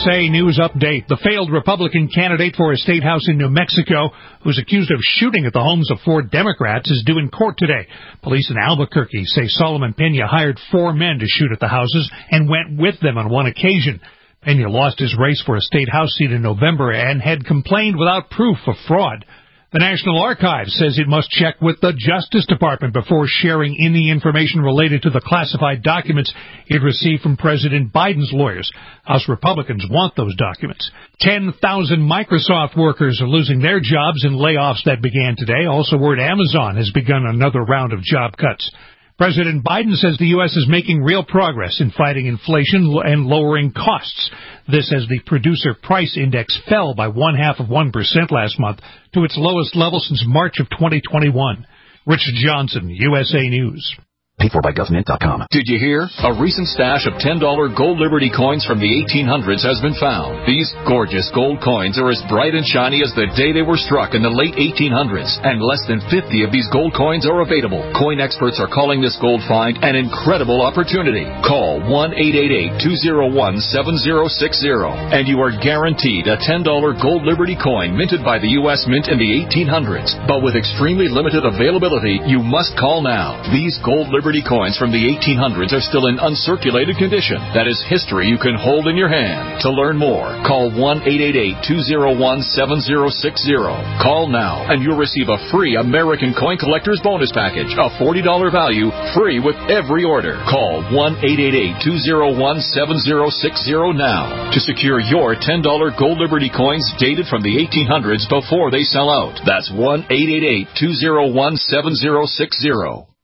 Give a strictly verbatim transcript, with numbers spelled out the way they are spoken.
S A News Update. The failed Republican candidate for a state house in New Mexico, who's accused of shooting at the homes of four Democrats, is due in court today. Police in Albuquerque say Solomon Pena hired four men to shoot at the houses and went with them on one occasion. Pena lost his race for a state house seat in November and had complained without proof of fraud. The National Archives says it must check with the Justice Department before sharing any information related to the classified documents it received from President Biden's lawyers. House Republicans want those documents. ten thousand Microsoft workers are losing their jobs in layoffs that began today. Also, word Amazon has begun another round of job cuts. President Biden says the U S is making real progress in fighting inflation and lowering costs. This as the Producer Price Index fell by one-half of one percent last month to its lowest level since March of twenty twenty-one. Richard Johnson, U S A News. Paid for by government dot com. Did you hear? A recent stash of ten dollar gold Liberty coins from the eighteen hundreds has been found. These gorgeous gold coins are as bright and shiny as the day they were struck in the late eighteen hundreds, and less than fifty of these gold coins are available. Coin experts are calling this gold find an incredible opportunity. Call one eight eight eight, two oh one, seven oh six oh, and you are guaranteed a ten dollar gold Liberty coin minted by the U S Mint in the eighteen hundreds. But with extremely limited availability, you must call now. These gold Liberty Liberty coins from the eighteen hundreds are still in uncirculated condition. That is history you can hold in your hand. To learn more, call one eight eight eight, two oh one, seven oh six oh. Call now, and you'll receive a free American Coin Collector's Bonus Package, a forty dollar value, free with every order. Call one eight eight eight, two oh one, seven oh six oh now to secure your ten dollar gold Liberty coins dated from the eighteen hundreds before they sell out. That's one eight eight eight, two oh one, seven oh six oh.